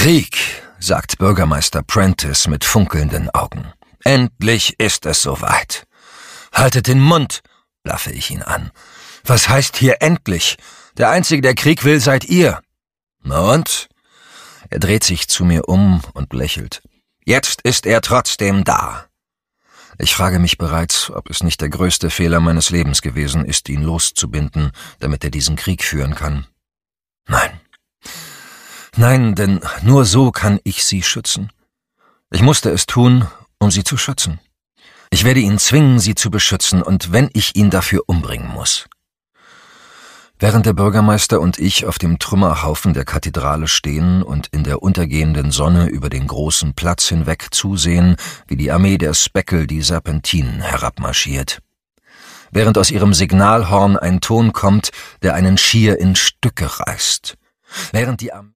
Krieg, sagt Bürgermeister Prentice mit funkelnden Augen. Endlich ist es soweit. Haltet den Mund, blaffe ich ihn an. Was heißt hier endlich? Der Einzige, der Krieg will, seid ihr. Na und? Er dreht sich zu mir um und lächelt. Jetzt ist er trotzdem da. Ich frage mich bereits, ob es nicht der größte Fehler meines Lebens gewesen ist, ihn loszubinden, damit er diesen Krieg führen kann. Nein, denn nur so kann ich sie schützen. Ich musste es tun, um sie zu schützen. Ich werde ihn zwingen, sie zu beschützen, und wenn ich ihn dafür umbringen muss. Während der Bürgermeister und ich auf dem Trümmerhaufen der Kathedrale stehen und in der untergehenden Sonne über den großen Platz hinweg zusehen, wie die Armee der Speckle die Serpentinen herabmarschiert. Während aus ihrem Signalhorn ein Ton kommt, der einen schier in Stücke reißt. Während die